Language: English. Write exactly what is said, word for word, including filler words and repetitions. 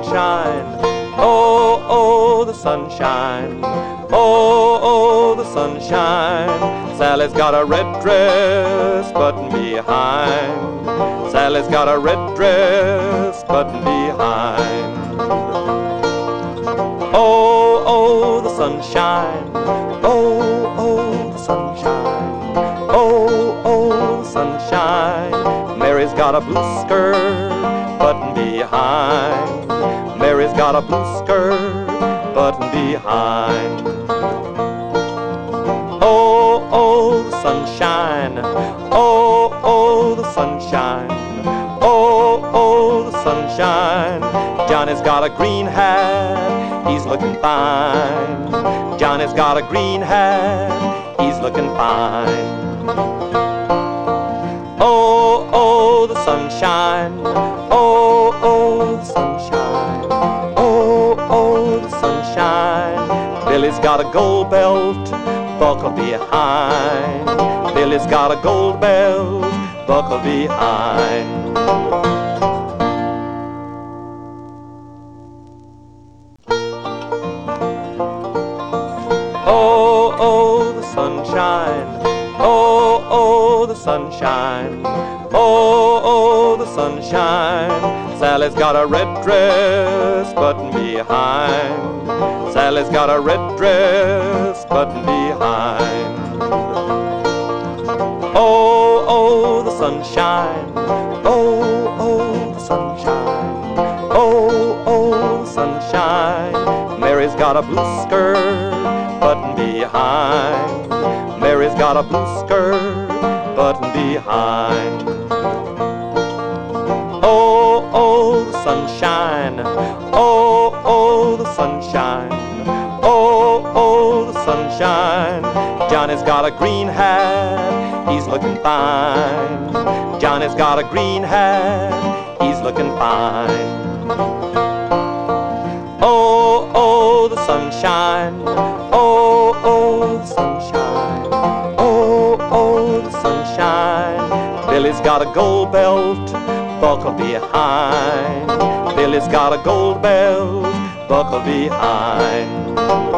sunshine. Oh, oh, the sunshine. Oh, oh, the sunshine. Sally's got a red dress button behind. Sally's got a red dress button behind. Oh, oh, the sunshine. Oh, oh, the sunshine. Oh, oh, the sunshine. Mary's got a blue skirt button behind. Mary's got a blue skirt button behind. Oh, oh, the sunshine. Oh, oh, the sunshine. Oh, oh, the sunshine. Johnny's got a green hat, he's looking fine. Johnny's got a green hat, he's looking fine. Oh, oh, the sunshine. Oh, oh, the sunshine. Oh, oh, the sunshine. Billy's got a gold belt buckled behind. Billy's got a gold belt buckled behind. Oh, oh, the sunshine. Oh, oh, the sunshine. Oh, oh, the sunshine. Sally's got a red dress button behind. Sally's got a red dress button behind. Oh, oh, the sunshine. Oh, oh, the sunshine. Oh, oh, the sunshine. Mary's got a blue skirt button behind. Mary's got a blue skirt button behind. Oh, oh, the sunshine. Oh, oh, the sunshine. Oh, oh, the sunshine. Johnny's got a green hat, he's looking fine. Johnny's got a green hat, he's looking fine. Oh, oh, the sunshine. Oh, oh, the sunshine. Oh, oh, the sunshine. Billy's got a gold belt buckled behind. Billy's got a gold belt buckled behind.